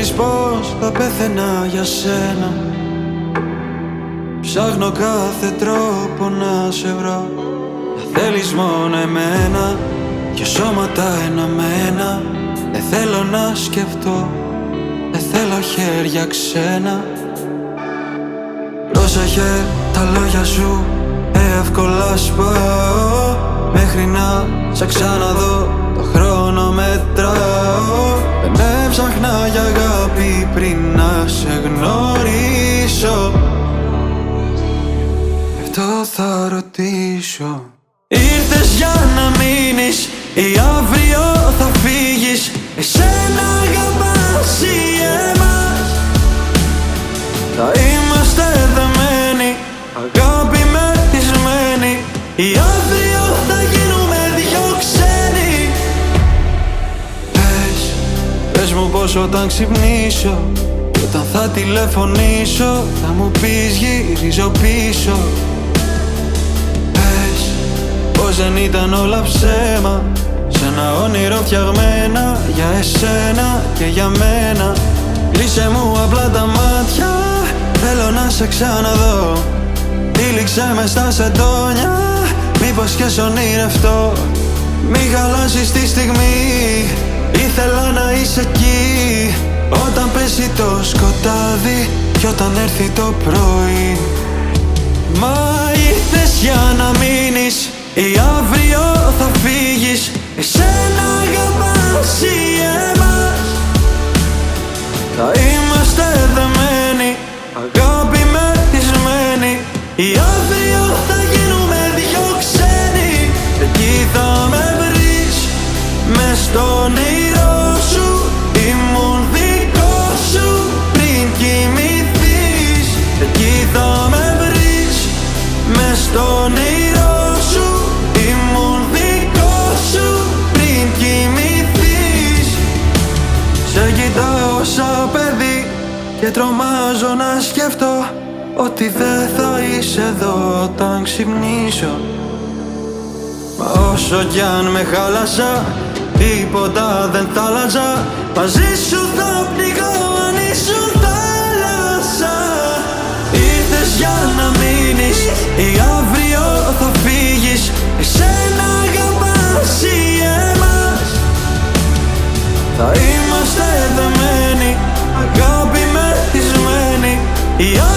ξέρεις πως θα πέθαινα για σένα. Ψάχνω κάθε τρόπο να σε βρω, να θέλεις μόνο εμένα και σώματα ενωμένα. Δεν θέλω να σκεφτώ, δεν θέλω χέρια ξένα. Πρόσεχε τα λόγια σου, εύκολα σπάω. Μέχρι να σε ξαναδώ το χρόνο μετράω. Δεν έψαχνα για αγάπη πριν να σε γνωρίσω. Γι' αυτό θα ρωτήσω. Ήρθες για να μείνεις ή αύριο θα φύγεις? Εσένα αγαπάς ή εμάς? Θα είμαστε δεμένοι, αγάπη μεθυσμένη, ή αύριο θα γίνουμε δυο ξένοι? Πες μου πως όταν ξυπνήσω, όταν θα τηλεφωνήσω, θα μου πεις γυρίζω πίσω. Πες πως δεν ήταν όλα ψέμα, σε ένα όνειρο φτιαγμένα για εσένα και για μένα. Κλείσε μου απλά τα μάτια, θέλω να σε ξαναδώ. Τύλιξε μες στα σεντόνια, μήπως και ονειρευτώ. Μη χαλάσεις τη στιγμή, ήθελα να είσαι εκεί. Όταν πέσει το σκοτάδι κι όταν έρθει το πρωί. Μα ήρθες για να μείνεις ή αύριο θα φύγεις? Εσένα αγαπάς ή εμάς? Θα είμαστε δεμένοι, αγάπη μεθυσμένη, ή αύριο θα γίνουμε δυο ξένοι? Εκεί θα με βρεις, μες στον όνειρό σου. Ήμουν δικό σου πριν κοιμηθείς. Εκεί θα με βρεις, μες στον όνειρό σου. Ήμουν δικό σου πριν κοιμηθείς. Σε κοιτάω σαν παιδί και τρομάζω να σκεφτώ ότι δεν θα είσαι εδώ όταν ξυπνήσω. Μα όσο κι αν με χάλασα, τίποτα δεν θα άλλαζα. Μαζί σου θα πνιγώ αν ήσουν θάλασσα. Ήρθες για να μείνεις ή αύριο θα φύγεις? Εσένα αγαπάς ή εμάς? Θα είμαστε δεμένοι, αγάπη μεθυσμένη, ή